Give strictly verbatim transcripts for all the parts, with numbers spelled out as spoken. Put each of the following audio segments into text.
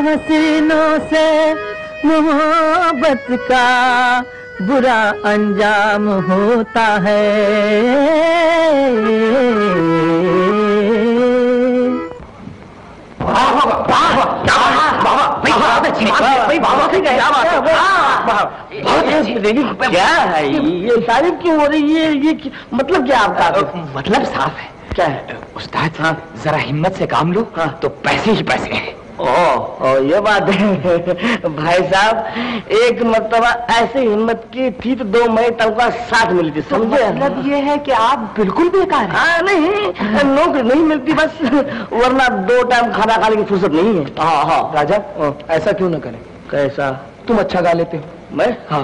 हसीनों से मोहब्बत का बुरा अंजाम होता है। क्या है ये तारीफ क्यों हो रही है? ये मतलब क्या आपका? मतलब साफ है। क्या है उस्ताद? हाँ, जरा हिम्मत से काम लो। हाँ, तो पैसे ही पैसे हैं। ओ, ओ ये बात है भाई साहब, एक मर्तबा ऐसे हिम्मत की थी तो दो महीने तनख्वाह साथ मिली थी, समझे? मतलब ये है कि आप बिल्कुल बेकार हैं। हाँ नहीं, नौकरी नहीं मिलती बस, वरना दो टाइम खाना खाने की फुर्सत नहीं है। हाँ हाँ राजा, ऐसा क्यों न करें? कैसा? तुम अच्छा गा लेते हो। मैं? हाँ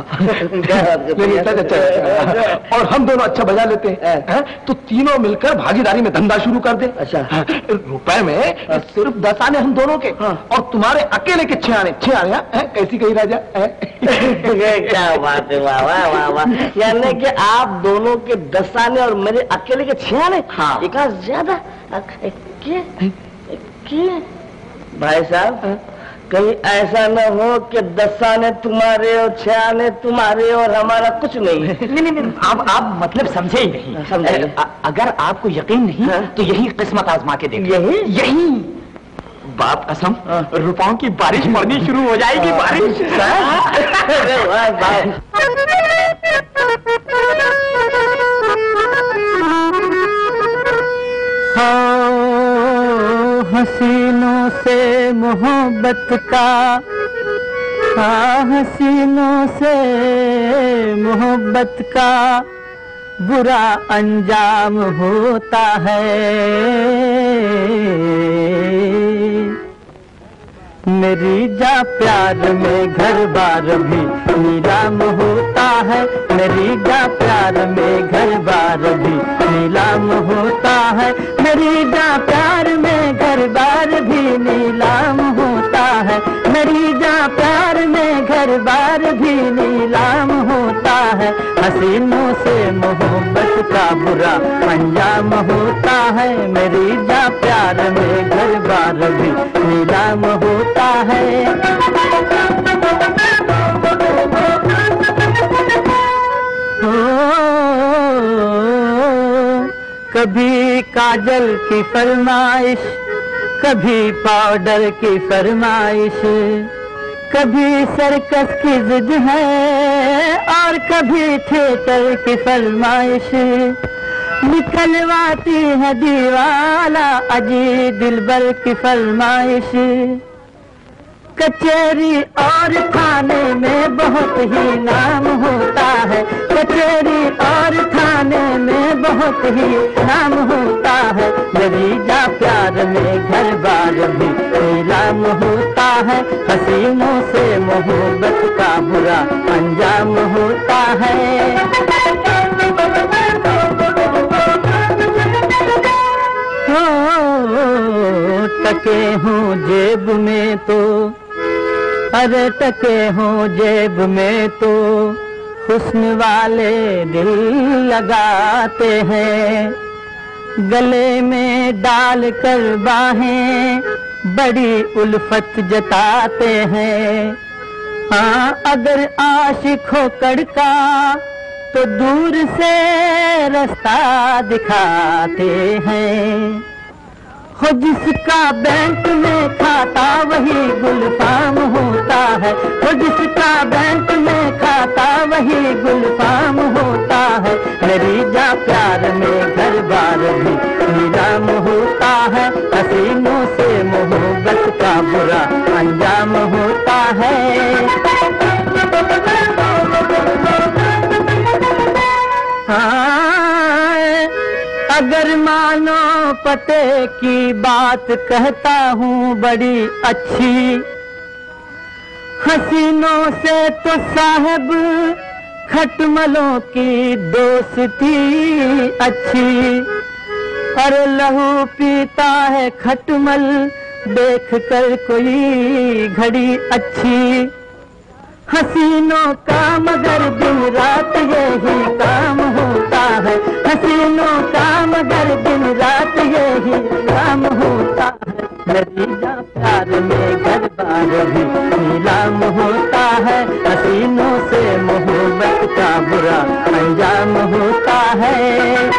अच्छा, और हम दोनों अच्छा बजा लेते हैं, है? तो तीनों मिलकर भागीदारी में धंधा शुरू कर दे। अच्छा, रुपए में सिर्फ दस आने हम दोनों के, हाँ। और तुम्हारे अकेले के छह आने। छह आने है? कैसी कही राजा? क्या बात है, वाह वाह वाह वाह। यानी कि आप दोनों के दस आने और मेरे अकेले के छह आने। हाँ, एक ज्यादा भाई साहब, कहीं ऐसा न हो कि दस आने तुम्हारे और छह आने तुम्हारे और हमारा कुछ नहीं है। नहीं नहीं नहीं, आप आप मतलब समझे ही नहीं। समझे? अगर आपको यकीन नहीं, हाँ? तो यही किस्मत आजमा के देखो। यही यही बाप कसम, रुपयों की बारिश पड़नी शुरू हो जाएगी। बारिश हसीनों से मोहब्बत का, हाँ हसीनों से मोहब्बत का बुरा अंजाम होता है। मेरी जा प्यार में घर बार भी नीलाम होता है। मेरी जा प्यार में घर बार भी नीलाम होता है। मेरी जा प्यार में घर बार भी नीलाम होता है। मेरी जा प्यार में घर बार भी नीलाम होता है। हसीनों से मोहब्बत का बुरा अंजाम होता है। मेरी जा प्यार में घर बार भी नीलाम होता है। कभी काजल की फरमाइश, कभी पाउडर की फरमाइश, कभी सर्कस की जिद है और कभी थिएटर की फरमाइश। निकलवाती है दीवाला अजी दिलबर की फरमाइश। कचहरी और थाने में बहुत ही नाम होता है। कचहरी और थाने में बहुत ही नाम होता है। मेरी जा प्यार में घर बार भी नीलाम होता है। हसीनों से मोहब्बत का बुरा अंजाम होता है। टके हूँ जेब में तो, अरे टके हूँ जेब में तो हुस्न वाले दिल लगाते हैं। गले में डाल कर बाहें बड़ी उल्फत जताते हैं। हाँ अगर आशिक हो कड़का तो दूर से रास्ता दिखाते हैं। हो जिसका बैंक में खाता वही गुलफाम होता है। हो जिसका बैंक में खाता वही गुलफाम होता है। मेरी जा प्यार में घर बार भी नीलाम होता है। हसीनों से मोहब्बत का बुरा अंजाम होता है। अगर मानो पते की बात कहता हूँ बड़ी अच्छी, हसीनों से तो साहब खटमलों की दोस्ती अच्छी। अरे लहू पीता है खटमल देख कर कोई घड़ी अच्छी। हसीनों का मगर दिन रात यही काम होता है। हसीनों का मगर दिन रात यही काम होता है। मेरी जा प्यार में घर बार बार भी नीलाम होता है, हसीनों से मोहब्बत का बुरा अंजाम होता है।